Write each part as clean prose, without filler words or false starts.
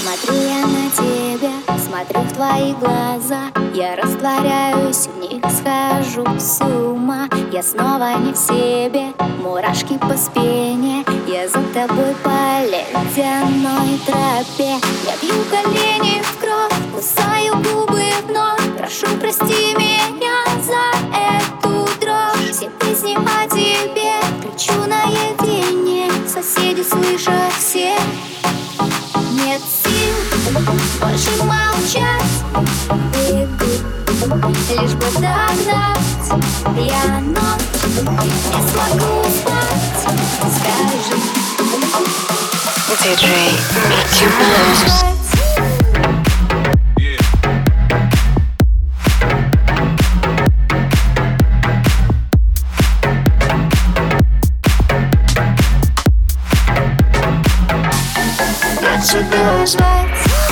Смотрю я на тебя, смотрю в твои глаза. Я растворяюсь в них, схожу с ума. Я снова не в себе, мурашки по спине. Я за тобой по ледяной тропе. Я бью колени в кровь, кусаю губы вновь. Прошу, прости меня за эту дрожь. Все песни о тебе кричу наедине. Соседи слышат все. Нет сил больше молчать. Бегу, лишь бы догнать. Я ночь не смогу спать. Скажи, DJ, make you blues. тебя ждать.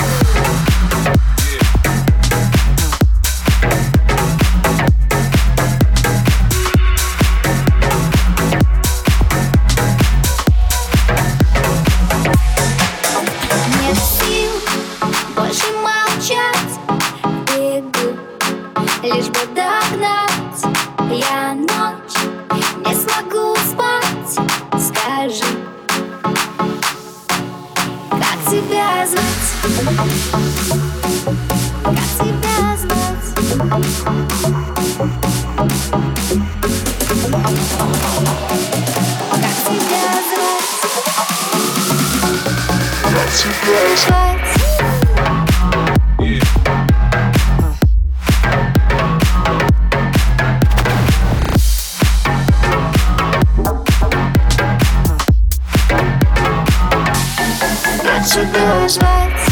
Нет сил больше молчать. Бегу, лишь бы догнать. Я ночь не смогу спать. Скажи, как тебя звать? Как тебя звать? Как тебя звать? Как тебя звать? Как тебя звать?